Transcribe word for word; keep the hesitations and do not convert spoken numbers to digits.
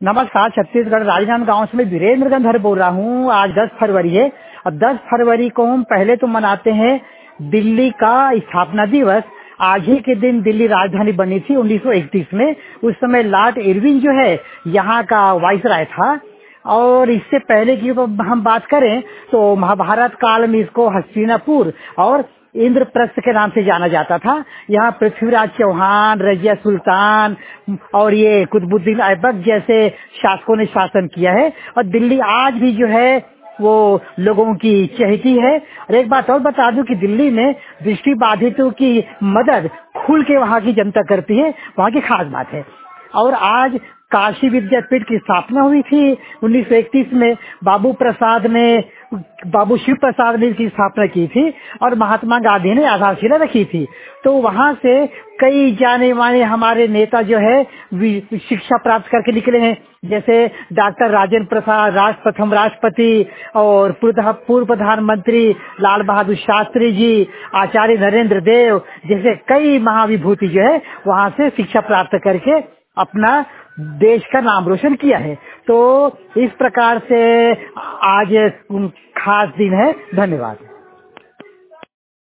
नमस्कार, छत्तीसगढ़ राजनांदगांव गांव से मैं वीरेंद्र गंधर बोल रहा हूँ। आज दस फरवरी है और दस फरवरी को हम पहले तो मनाते हैं दिल्ली का स्थापना दिवस। आज ही के दिन दिल्ली राजधानी बनी थी उन्नीस सौ इकतीस में। उस समय लॉर्ड इरविन जो है यहाँ का वाइसराय था। और इससे पहले की हम बात करें तो महाभारत काल में इसको हस्तिनापुर और इंद्रप्रस्थ के नाम से जाना जाता था। यहाँ पृथ्वीराज चौहान, रजिया सुल्तान और ये कुतुबुद्दीन ऐबक जैसे शासकों ने शासन किया है। और दिल्ली आज भी जो है वो लोगों की चहेती है। और एक बात और बता दूं कि दिल्ली में दृष्टि बाधितों की मदद खुल के वहाँ की जनता करती है, वहाँ की खास बात है। और आज काशी विद्यापीठ की स्थापना हुई थी उन्नीस सौ इकतीस में। बाबू प्रसाद ने बाबू शिव प्रसाद ने इसकी स्थापना की थी और महात्मा गांधी ने आधारशिला रखी थी। तो वहाँ से कई जाने माने हमारे नेता जो है शिक्षा प्राप्त करके निकले हैं, जैसे डॉक्टर राजेंद्र प्रसाद, राष्ट्र प्रथम राष्ट्रपति, और पूर्व प्रधानमंत्री लाल बहादुर शास्त्री जी, आचार्य नरेंद्र देव जैसे कई महाविभूति जो है वहाँ से शिक्षा प्राप्त करके अपना देश का नाम रोशन किया है। तो इस प्रकार से आज खास दिन है। धन्यवाद।